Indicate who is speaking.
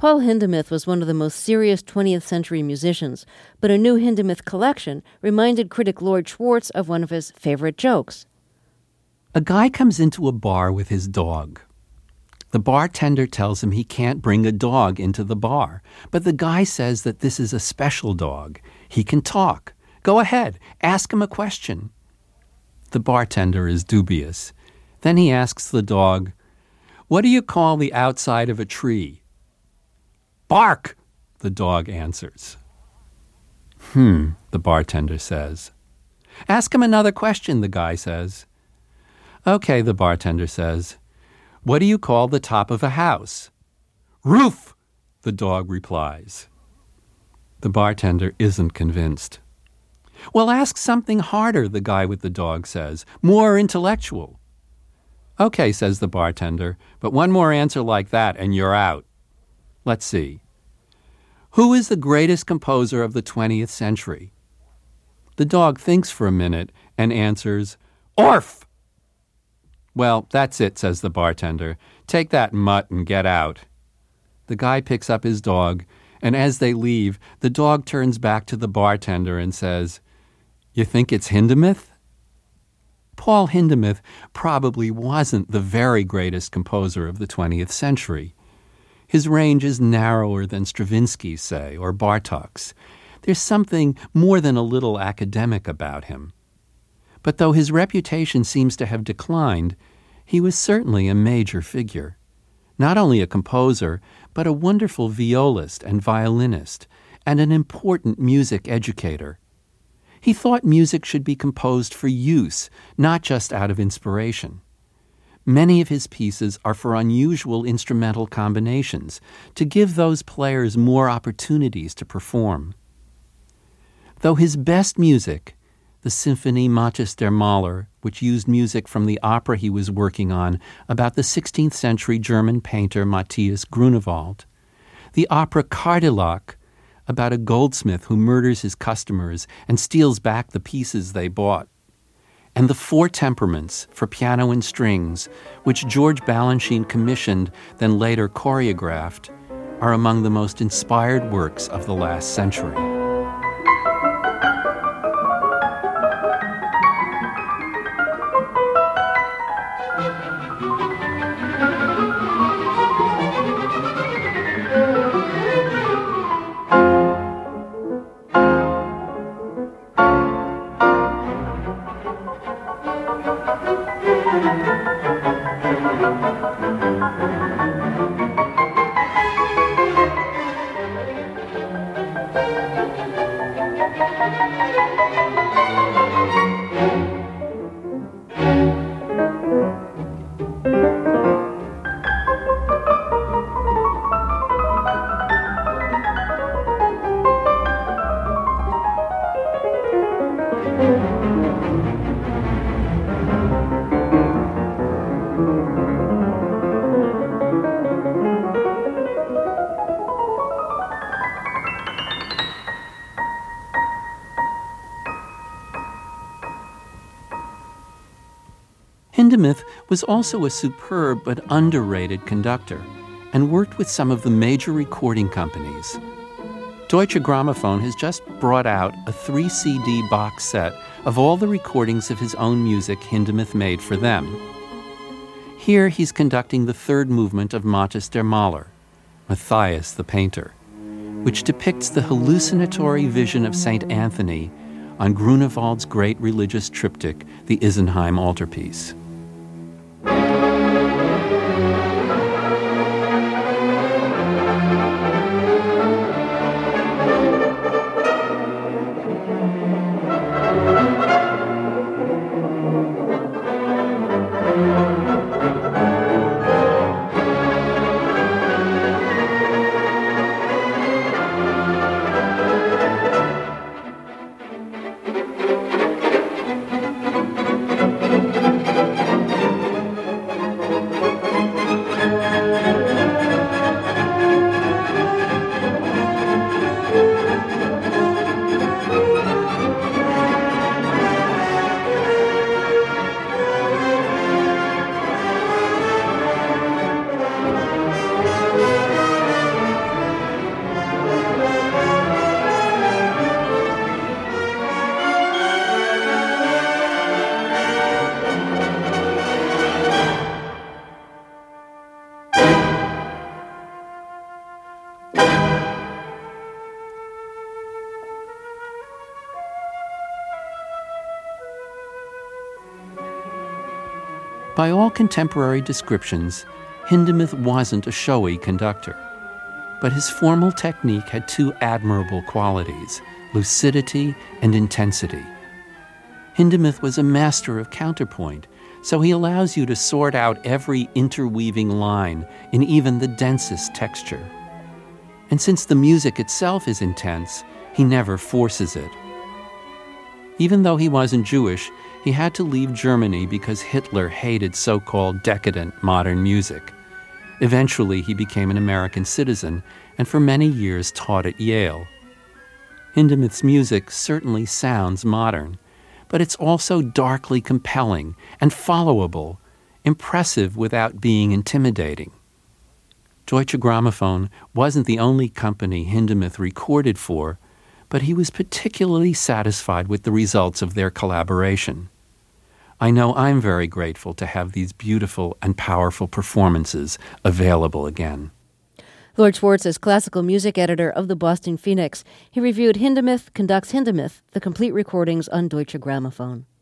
Speaker 1: Paul Hindemith was one of the most serious 20th century musicians, but a new Hindemith collection reminded critic Lloyd Schwartz of one of his favorite jokes.
Speaker 2: A guy comes into a bar with his dog. The bartender tells him he can't bring a dog into the bar, but the guy says that this is a special dog. He can talk. Go ahead, ask him a question. The bartender is dubious. Then he asks the dog, "What do you call the outside of a tree?" "Bark," the dog answers. The bartender says. "Ask him another question," the guy says. "Okay," the bartender says. "What do you call the top of a house?" "Roof," the dog replies. The bartender isn't convinced. "Well, ask something harder," the guy with the dog says. "More intellectual." "Okay," says the bartender, "but one more answer like that and you're out. Let's see. Who is the greatest composer of the 20th century?" The dog thinks for a minute and answers, "Orff." "Well, that's it," says the bartender. "Take that mutt and get out." The guy picks up his dog, and as they leave, the dog turns back to the bartender and says, "You think it's Hindemith?" Paul Hindemith probably wasn't the very greatest composer of the 20th century. His range is narrower than Stravinsky's, say, or Bartók's. There's something more than a little academic about him. But though his reputation seems to have declined, he was certainly a major figure. Not only a composer, but a wonderful violist and violinist, and an important music educator. He thought music should be composed for use, not just out of inspiration. Many of his pieces are for unusual instrumental combinations, to give those players more opportunities to perform. Though his best music, the Symphony Matthias der Maler, which used music from the opera he was working on about the 16th century German painter Matthias Grunewald, the opera Cardillac, about a goldsmith who murders his customers and steals back the pieces they bought, and the Four Temperaments for piano and strings, which George Balanchine commissioned, then later choreographed, are among the most inspired works of the last century. Hindemith was also a superb but underrated conductor and worked with some of the major recording companies. Deutsche Grammophon has just brought out a 3-CD box set of all the recordings of his own music Hindemith made for them. Here he's conducting the third movement of Matthias der Maler, Matthias the Painter, which depicts the hallucinatory vision of St. Anthony on Grunewald's great religious triptych, the Isenheim altarpiece. By all contemporary descriptions, Hindemith wasn't a showy conductor. But his formal technique had two admirable qualities, lucidity and intensity. Hindemith was a master of counterpoint, so he allows you to sort out every interweaving line in even the densest texture. And since the music itself is intense, he never forces it. Even though he wasn't Jewish, he had to leave Germany because Hitler hated so-called decadent modern music. Eventually, he became an American citizen and for many years taught at Yale. Hindemith's music certainly sounds modern, but it's also darkly compelling and followable, impressive without being intimidating. Deutsche Grammophon wasn't the only company Hindemith recorded for, but he was particularly satisfied with the results of their collaboration. I know I'm very grateful to have these beautiful and powerful performances available again.
Speaker 1: Lord Schwartz is classical music editor of the Boston Phoenix. He reviewed Hindemith Conducts Hindemith, the complete recordings on Deutsche Grammophon.